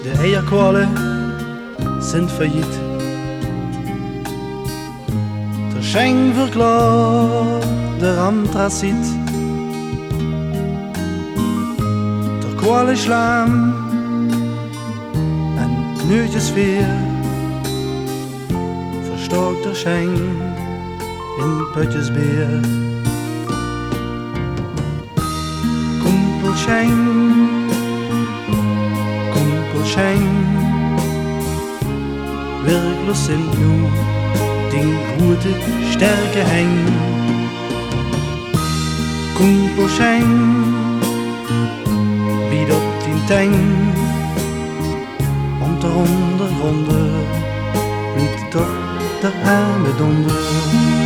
De Eierqualen sind faillit. Der Schenk wird klar, der Anthrazit. Der Koaleschlamm, ein nötiges Fear, verstärkt der Schenk in Pöttesbeer. Kumpelschenk, Kumpelschenk, wirklich sind nur die gute Stärke hängen. Kumpelschenk, bied op den Teng, und der Runde blieb doch der arme Dunder.